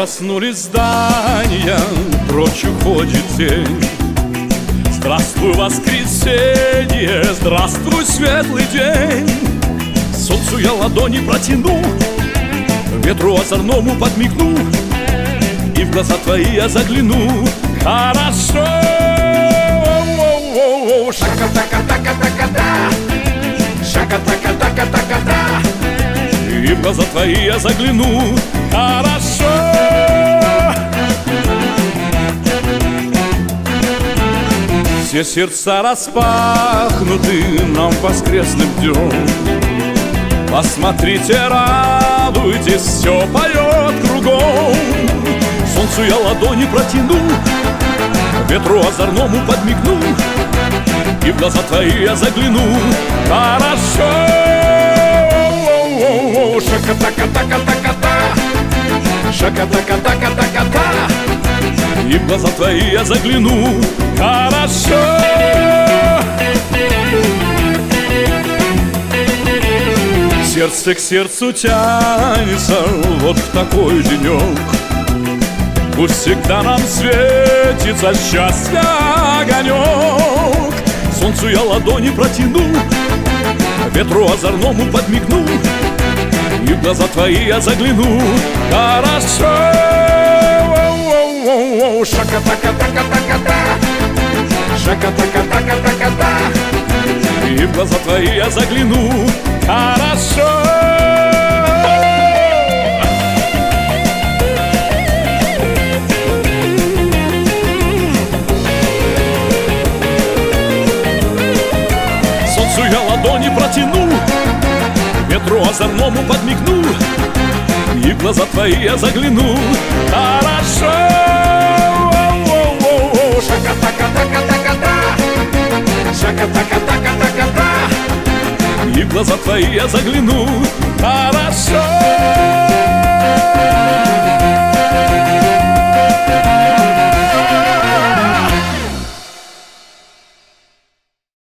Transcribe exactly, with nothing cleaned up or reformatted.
Проснулись здания, прочь уходит день. Здравствуй, воскресенье, здравствуй, светлый день. Солнцу я ладони протяну, ветру озорному подмигну, и в глаза твои я загляну. Хорошо. Шака-така-така-така-да, шака-така-така-така-да, и в глаза твои я загляну. Хорошо. Все сердца распахнуты нам воскресным днем. Посмотрите, радуйтесь, все поет кругом. Солнцу я ладони протяну, ветру озорному подмигну, и в глаза твои я загляну. Хорошо. Шака-така-така-така-да, шака-така-така-така-да, и в глаза твои я загляну. Хорошо. Сердце к сердцу тянется вот в такой денек. Пусть всегда нам светится счастья огонек. Солнцу я ладони протяну, ветру озорному подмигну, и в глаза твои я загляну. Хорошо. Шака-така-така-така-да, шака-така-така-така-да, и в глаза твои я загляну. Хорошо. Солнцу я ладони протяну, ветру озорному подмигну, и в глаза твои я загляну. Хорошо. Шака-така-така-така-да, шака-така-така-така-да, и в глаза твои я загляну. Хорошо.